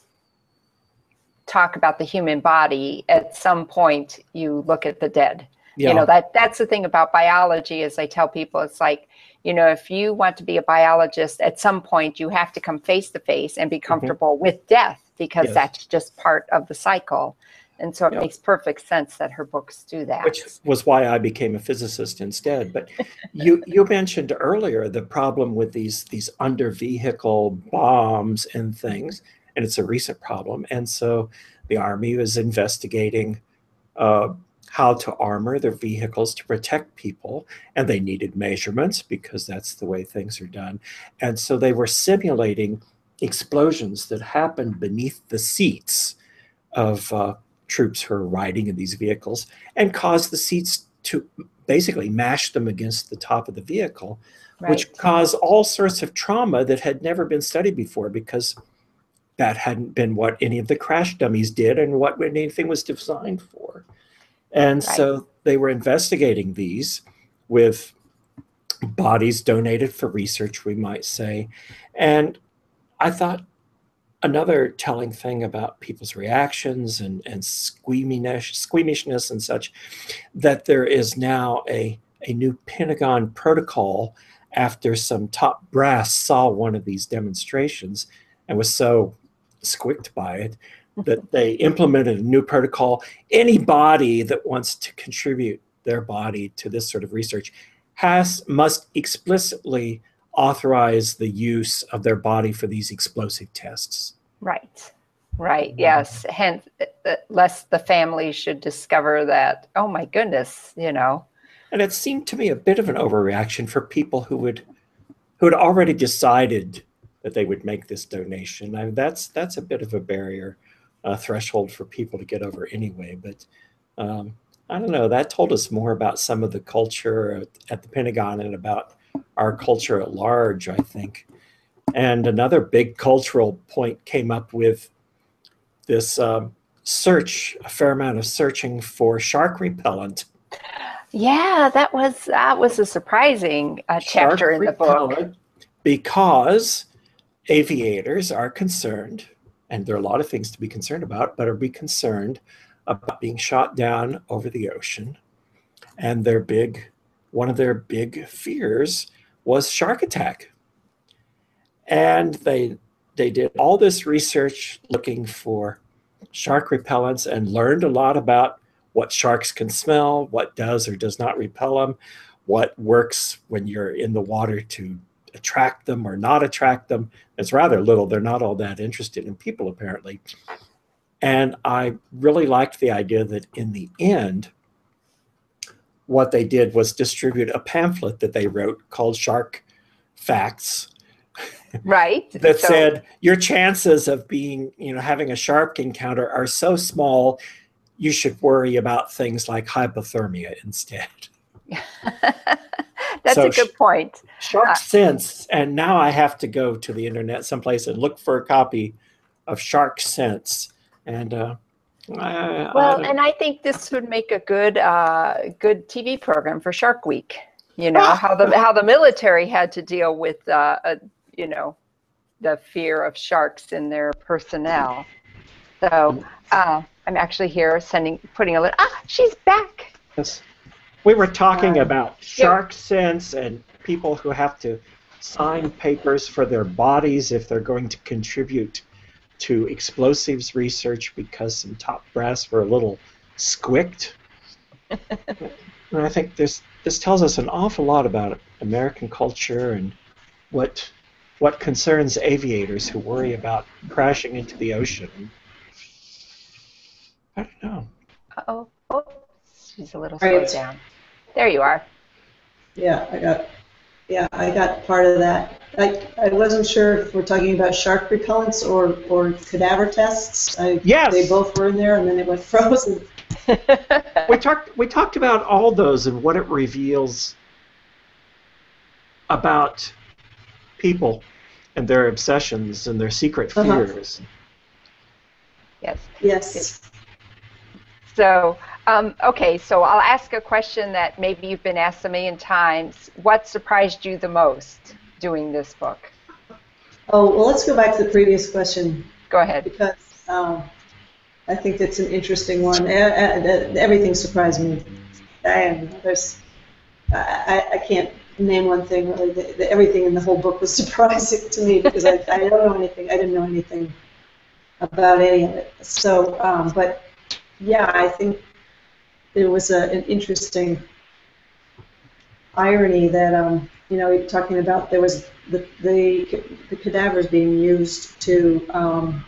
talk about the human body. At some point, you look at the dead. yeah, You know, that that's the thing about biology, as I tell people, it's like, you know, if you want to be a biologist, at some point you have to come face to face and be comfortable with death, because yes. that's just part of the cycle. And so it Yeah. makes perfect sense that her books do that. Which was why I became a physicist instead. But you you mentioned earlier the problem with these these under vehicle bombs and things, and it's a recent problem. And so the Army was investigating uh, how to armor their vehicles to protect people, and they needed measurements because that's the way things are done. And so they were simulating explosions that happened beneath the seats of uh, troops who are riding in these vehicles and caused the seats to basically mash them against the top of the vehicle, Right. which caused all sorts of trauma that had never been studied before, because that hadn't been what any of the crash dummies did and what anything was designed for. And Right. so they were investigating these with bodies donated for research, we might say. And I thought another telling thing about people's reactions and, and squeamishness, squeamishness and such, that there is now a, a new Pentagon protocol after some top brass saw one of these demonstrations and was so squicked by it that they implemented a new protocol. Any body that wants to contribute their body to this sort of research has must explicitly authorize the use of their body for these explosive tests. Right. Right. Yes. Hence, uh, lest the family should discover that, oh my goodness, you know. And it seemed to me a bit of an overreaction for people who would who had already decided that they would make this donation. I mean, that's that's a bit of a barrier, a threshold for people to get over anyway. But um, I don't know. That told us more about some of the culture at, at the Pentagon and about our culture at large, I think. And another big cultural point came up with this um, search, a fair amount of searching for shark repellent. Yeah, that was that was a surprising uh, chapter Shark in the book. repellent, because aviators are concerned, and there are a lot of things to be concerned about, but are be concerned about being shot down over the ocean. And their big, one of their big fears was shark attack. And they they did all this research looking for shark repellents and learned a lot about what sharks can smell, what does or does not repel them, what works when you're in the water to attract them or not attract them. It's rather little. They're not all that interested in people, apparently. And I really liked the idea that in the end, what they did was distribute a pamphlet that they wrote called Shark Facts, Right. that So- said your chances of being, you know, having a shark encounter are so small, you should worry about things like hypothermia instead. That's So a good point. Shark Uh, Sense, and now I have to go to the internet someplace and look for a copy of Shark Sense. And uh, I, Well, I and I think this would make a good uh, good T V program for Shark Week. You know, how the how the military had to deal with uh, uh, you know, the fear of sharks in their personnel. So uh, I'm actually here sending putting a little. Ah, she's back. Yes. We were talking Uh, about Shark Sense and people who have to sign papers for their bodies if they're going to contribute to explosives research because some top brass were a little squicked. And I think there's this tells us an awful lot about American culture and what what concerns aviators who worry about crashing into the ocean. I don't know. Uh-oh. Oops. She's a little Right. slowed down. There you are. Yeah, I got, yeah, I got part of that. I, I wasn't sure if we're talking about shark repellents or, or cadaver tests. I, Yes. They both were in there, and then they went frozen. We talked we talked about all those and what it reveals about people and their obsessions and their secret Uh-huh. fears. Yes. Yes. So, um, okay, so I'll ask a question that maybe you've been asked a million times. What surprised you the most doing this book? Oh, well, let's go back to the previous question, Go ahead. because um, I think that's an interesting one. Uh, uh, everything surprised me. I, there's, I, I can't name one thing really. The, the, everything in the whole book was surprising to me because I, I don't know anything. I didn't know anything about any of it. So, um, but yeah, I think there was a, an interesting irony that um, you know, you're talking about there was the the, the cadavers being used to um,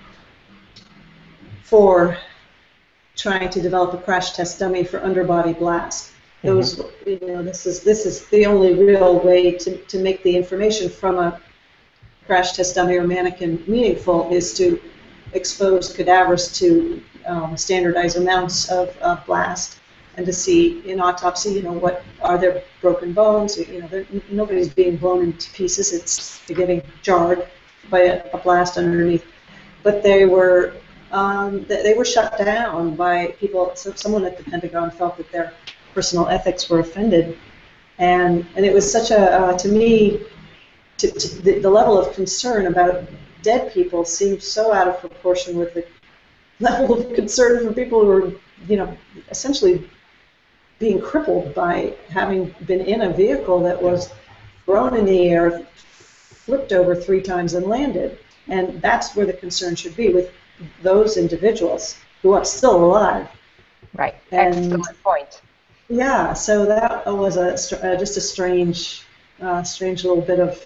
for trying to develop a crash test dummy for underbody blast. Those, you know, this is this is the only real way to, to make the information from a crash test dummy or mannequin meaningful is to expose cadavers to um, standardized amounts of uh, blast and to see in autopsy, you know, what are there broken bones? You know, there, nobody's being blown into pieces. It's they're getting jarred by a, a blast underneath. But they were um, they were shut down by people. So someone at the Pentagon felt that their personal ethics were offended, and and it was such a uh, to me to, to the, the level of concern about dead people seemed so out of proportion with the level of concern for people who were, you know, essentially being crippled by having been in a vehicle that was thrown in the air, flipped over three times, and landed. And that's where the concern should be with those individuals who are still alive. Right. And excellent point. Yeah, so that was a uh, just a strange, uh, strange little bit of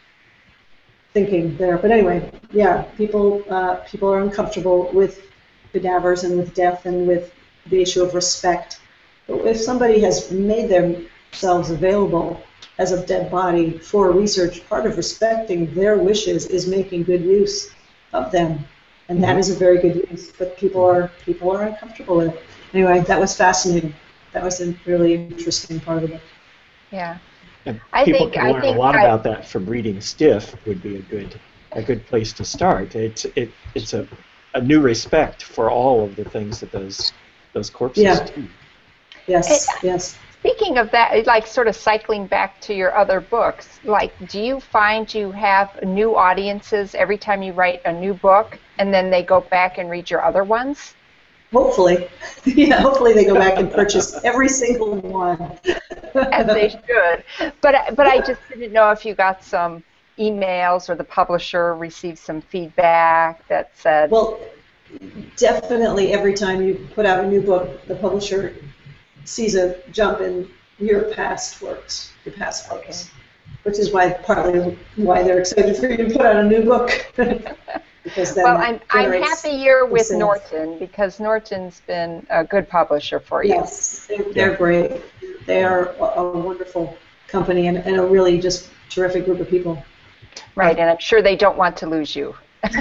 thinking there. But anyway, yeah, people uh, people are uncomfortable with cadavers and with death and with the issue of respect. But if somebody has made themselves available as a dead body for research, part of respecting their wishes is making good use of them, and that is a very good use. But people are people are uncomfortable with it. Anyway, that was fascinating. That was a really interesting part of the book. Yeah. And I people think- can I learn think a lot I- about that from reading Stiff. Would be a good a good place to start. It's it it's a a new respect for all of the things that those those corpses Yeah. do. Yes, yes. Speaking of that, like sort of cycling back to your other books, like do you find you have new audiences every time you write a new book and then they go back and read your other ones? Hopefully, yeah. Hopefully, they go back and purchase every single one. As they should. But but I just didn't know if you got some emails or the publisher received some feedback that said, Well, definitely every time you put out a new book, the publisher sees a jump in your past works, your past books, which is why partly why they're excited for you to put out a new book. Because then well, that I'm I'm generates happier with sales. Norton because Norton's been a good publisher for you. Yes, they're, they're great. They are a, a wonderful company and, and a really just terrific group of people. Right, and I'm sure they don't want to lose you.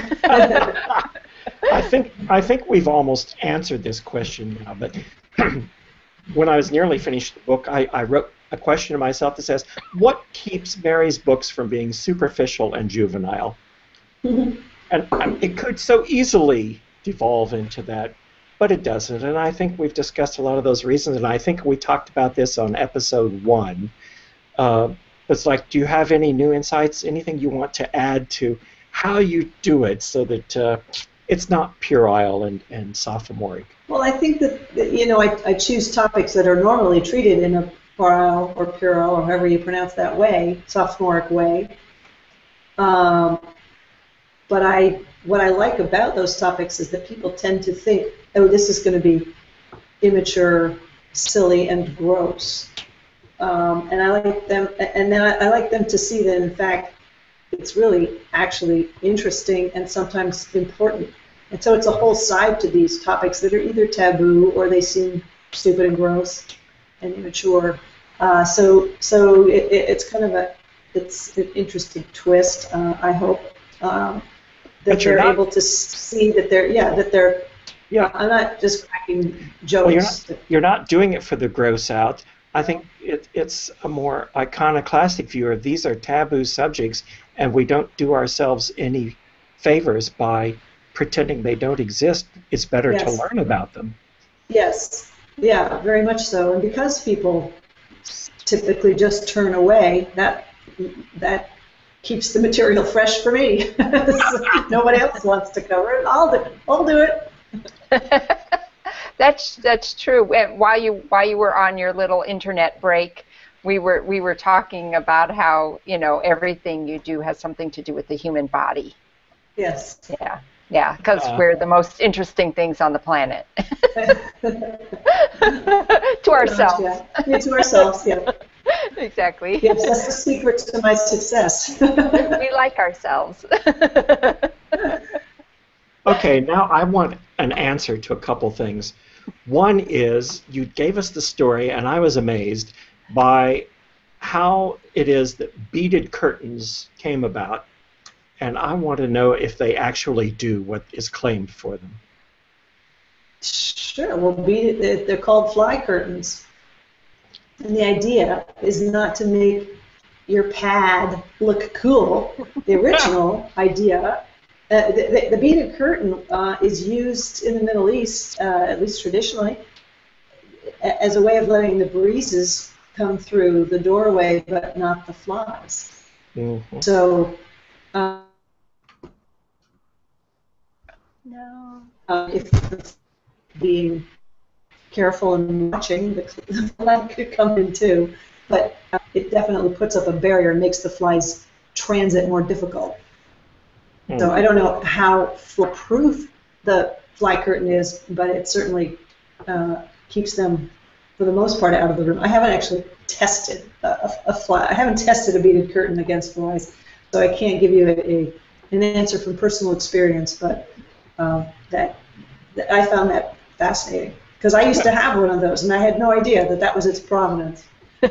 I think I think we've almost answered this question now, but when I was nearly finished the book, I, I wrote a question to myself that says, what keeps Mary's books from being superficial and juvenile? And um, it could so easily devolve into that, but it doesn't. And I think we've discussed a lot of those reasons, and I think we talked about this on episode one. Uh, it's like, do you have any new insights, anything you want to add to how you do it so that uh, it's not puerile and, and sophomoric? Well, I think that, that, you know, I, I choose topics that are normally treated in a puerile or puerile, or however you pronounce that way, sophomoric way. Um, but I, what I like about those topics is that people tend to think, oh, this is going to be immature, silly, and gross. um, and I like them, and then I, I like them to see that in fact it's really actually interesting and sometimes important. And so it's a whole side to these topics that are either taboo or they seem stupid and gross and immature. Uh, so so it, it, it's kind of a it's an interesting twist. Uh, I hope um, that But you're they're not- able to see that they're yeah that they're. Yeah. I'm not just cracking jokes. Well, you're not, you're not doing it for the gross out. I think it, it's a more iconoclastic view of these are taboo subjects, and we don't do ourselves any favors by pretending they don't exist. It's better to Yes. learn about them. Yes, yeah, very much so. And because people typically just turn away, that that keeps the material fresh for me. Nobody else wants to cover it. I'll do, I'll do it. That's that's true. And while you while you were on your little internet break, we were we were talking about how, you know, everything you do has something to do with the human body. Yes. Yeah, yeah, because Uh, we're the most interesting things on the planet. To ourselves. Yeah. Yeah, to ourselves, yeah. Exactly. Yes, that's the secret to my success. We like ourselves. Okay, now I want an answer to a couple things. One is you gave us the story, and I was amazed by how it is that beaded curtains came about, and I want to know if they actually do what is claimed for them. Sure, well, be, they're they're called fly curtains. And the idea is not to make your pad look cool. The original idea, uh, the, the, the beaded curtain uh, is used in the Middle East, uh, at least traditionally, a- as a way of letting the breezes come through the doorway, but not the flies. Mhm. So, uh, No. uh, if being careful and watching, the, the fly could come in too. But uh, it definitely puts up a barrier and makes the fly's transit more difficult. So I don't know how foolproof the fly curtain is, but it certainly uh, keeps them, for the most part, out of the room. I haven't actually tested a, a, a fly. I haven't tested a beaded curtain against flies, so I can't give you a, a an answer from personal experience. But uh, that, that I found that fascinating because I used to have one of those, and I had no idea that that was its provenance.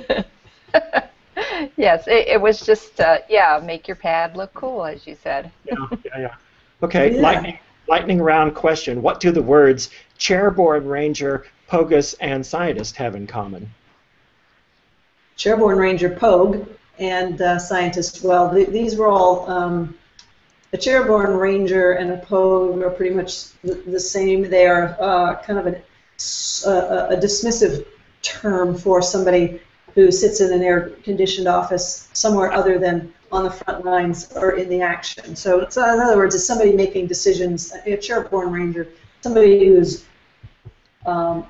Yes, it, it was just, uh, yeah, make your pad look cool, as you said. Yeah, yeah, yeah. Okay, Yeah. lightning, lightning round question. What do the words chairborne ranger, pogus, and scientist have in common? Chairborne Ranger Pogue and uh, scientist. Well, th- these were all um, a Chairborne Ranger and a Pogue are pretty much the, the same. They are uh, kind of a, a, a dismissive term for somebody who sits in an air-conditioned office somewhere other than on the front lines or in the action. So, it's, uh, in other words, it's somebody making decisions. A Chairborne Ranger, somebody who's um,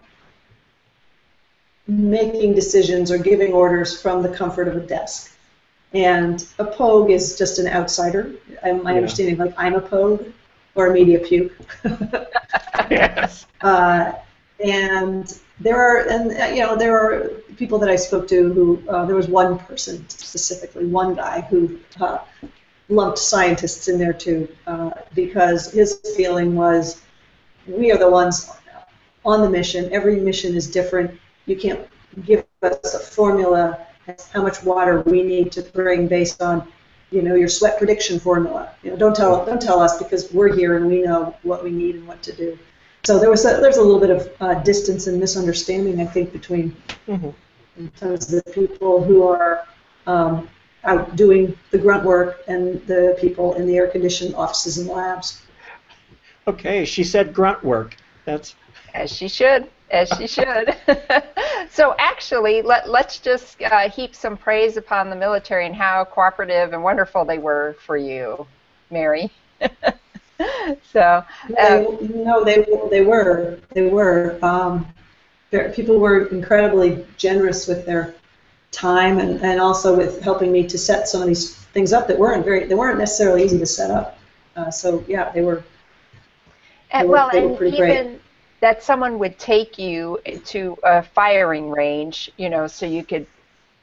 making decisions or giving orders from the comfort of a desk. And a pogue is just an outsider. Um, my Yeah. understanding, like I'm a pogue or a media puke. Yes. uh, and there are, and uh, you know, there are people that I spoke to who uh, there was one person specifically, one guy who uh, lumped scientists in there too, uh, because his feeling was we are the ones on the mission. Every mission is different. You can't give us a formula as how much water we need to bring based on, you know, your sweat prediction formula. You know, don't tell don't tell us because we're here and we know what we need and what to do. So there was a, there's a little bit of uh, distance and misunderstanding, I think, between Mhm. in terms of the people who are um, out doing the grunt work and the people in the air-conditioned offices and labs. Okay, she said grunt work. That's As she should, as she should. So actually, let, let's just uh, heap some praise upon the military and how cooperative and wonderful they were for you, Mary. So, They, uh, no, they they were they were. Um, there, people were incredibly generous with their time and, and also with helping me to set some of these things up that weren't very they weren't necessarily easy to set up. Uh, so yeah, they were. and, were- well, they were and pretty even great. that someone would take you to a firing range, you know, so you could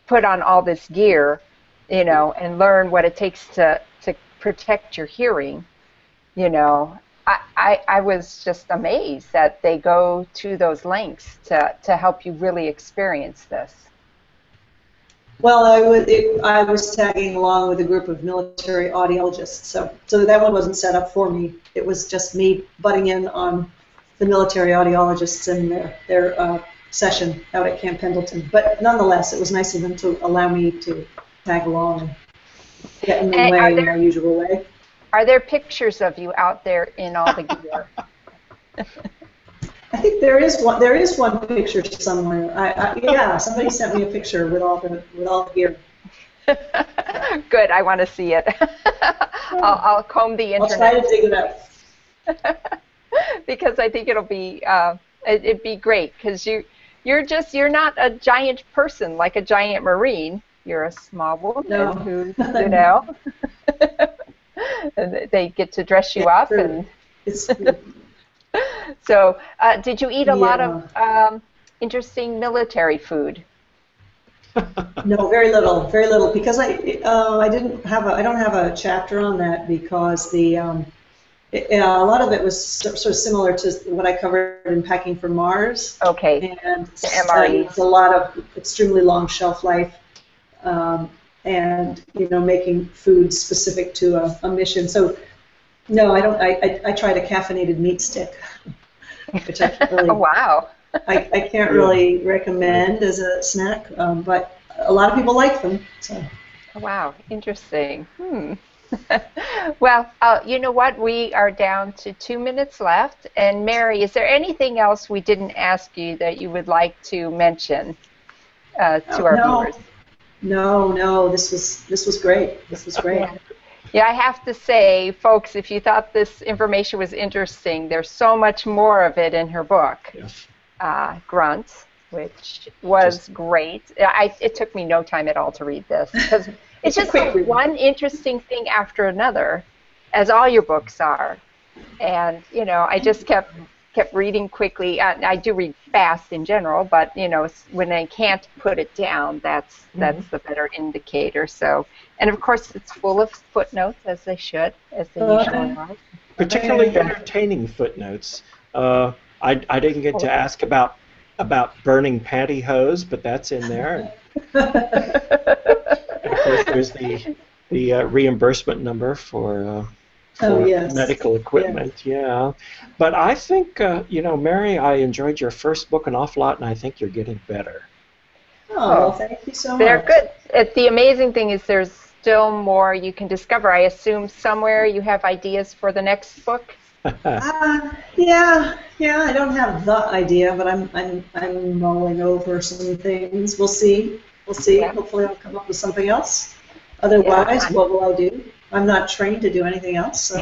put on all this gear, you know, and learn what it takes to, to protect your hearing, you know, I, I, I was just amazed that they go to those lengths to, to help you really experience this. Well, I was, it, I was tagging along with a group of military audiologists, so so that one wasn't set up for me. It was just me butting in on the military audiologists and their, their uh, session out at Camp Pendleton. But nonetheless, it was nice of them to allow me to tag along and get in the And way there, in my usual way. Are there pictures of you out there in all the gear? I think there is one. There is one picture somewhere. I, I, yeah, somebody sent me a picture with all the with all the gear. Good. I want to see it. I'll, I'll comb the internet. I'll try to dig it up. Because I think it'll be uh, it, it'd be great because you you're just you're not a giant person like a giant Marine. You're a small woman No. who, you know, and they get to dress you Yeah, up true. and. It's, So, uh, did you eat a Yeah. lot of um, interesting military food? No, very little, very little, because I uh, I didn't have a I don't have a chapter on that because the um, it, uh, a lot of it was so- sort of similar to what I covered in Packing for Mars, Okay, and The M R Es. uh, it's a lot of extremely long shelf life, um, and you know making food specific to a, a mission. So no, I don't. I, I I tried a caffeinated meat stick, which I can't really oh, wow. I, I can't really recommend as a snack, um, but a lot of people like them. So. Wow, interesting. Hmm. Well, uh, you know what? We are down to two minutes left. And Mary, is there anything else we didn't ask you that you would like to mention uh, to our no, viewers? no, no. This was this was great. This was great. Yeah. Yeah, I have to say, folks, if you thought this information was interesting, there's so much more of it in her book, Yes. uh, Grunt, which was Just- great. I, it took me no time at all to read this because it's It's a just quick read. one interesting thing after another, as all your books are. And, you know, I just kept kept reading quickly. I, I do read fast in general, but, you know, when I can't put it down, that's that's the better indicator. So, and of course, it's full of footnotes, as they should, as they Uh, usually are. Particularly Yeah. entertaining footnotes. Uh, I, I didn't get to ask about about burning pantyhose, but that's in there. And of course, there's the the uh, reimbursement number for, uh, for Oh, yes. medical equipment. Yeah, but I think uh, you know, Mary, I enjoyed your first book an awful lot, and I think you're getting better. Oh, well, thank you so They're much. good. It, the amazing thing is there's still more you can discover. I assume somewhere you have ideas for the next book? Uh, yeah, yeah. I don't have the idea, but I'm I'm I'm mulling over some things. We'll see. We'll see. Yeah. Hopefully, I'll come up with something else. Otherwise, Yeah. what will I do? I'm not trained to do anything else. So.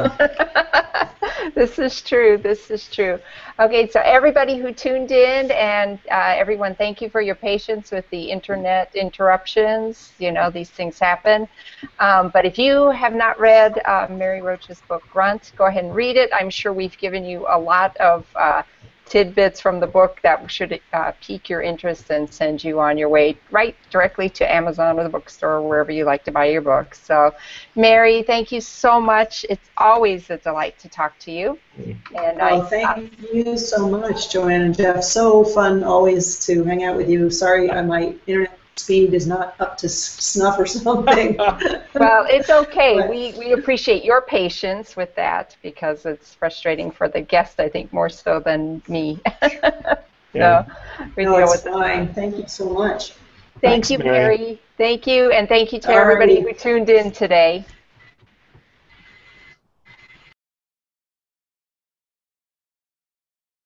This is true. This is true. Okay, so everybody who tuned in and uh, everyone, thank you for your patience with the internet interruptions. You know, these things happen. Um, but if you have not read uh, Mary Roach's book, Grunt, go ahead and read it. I'm sure we've given you a lot of uh, tidbits from the book that should uh, pique your interest and send you on your way right directly to Amazon or the bookstore or wherever you like to buy your books. So, Mary, thank you so much. It's always a delight to talk to you. And Oh, I, thank you so much, Joanne and Jeff. So fun always to hang out with you. Sorry, uh, my internet speed is not up to s- snuff or something. well, it's okay. But- We, we appreciate your patience with that because it's frustrating for the guest, I think, more so than me. Yeah. So we No, deal it's with it. fine. Thank you so much. Thank Thanks, you, Mary. Mary. Thank you, and thank you to Alrighty. everybody who tuned in today.